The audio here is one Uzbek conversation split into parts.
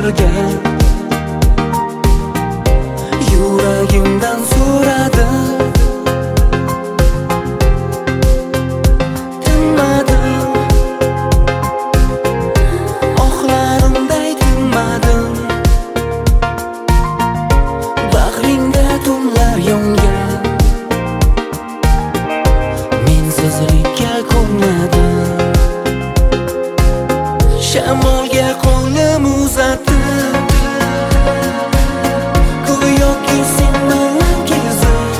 birga. Yuragimdan so'radi, tinmadim. Ohlarimday tinmadim. Bag'ringda tunlar yongan, mensizlikka ko'nmadim. Shamolga qo'lim uzatib, go'yoki sen bilan kezib,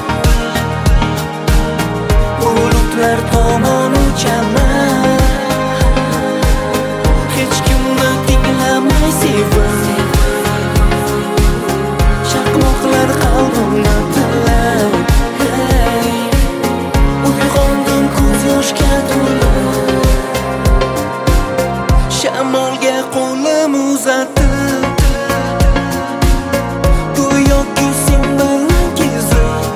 bulutlar tomon uchaman. Hech kimni tinglamay sevib, chaqmoqlar qalbimni tilab, uyg'ondim ko'z yoshga to'lib. Shamolga qo'lim uzatib, go'yoki sen bilan kezib,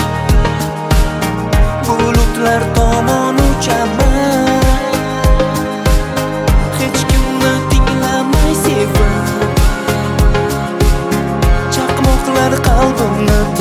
bulutlar tomon uchaman. Hech kimni tinglamay sevib, chaqmoqlar qalbimni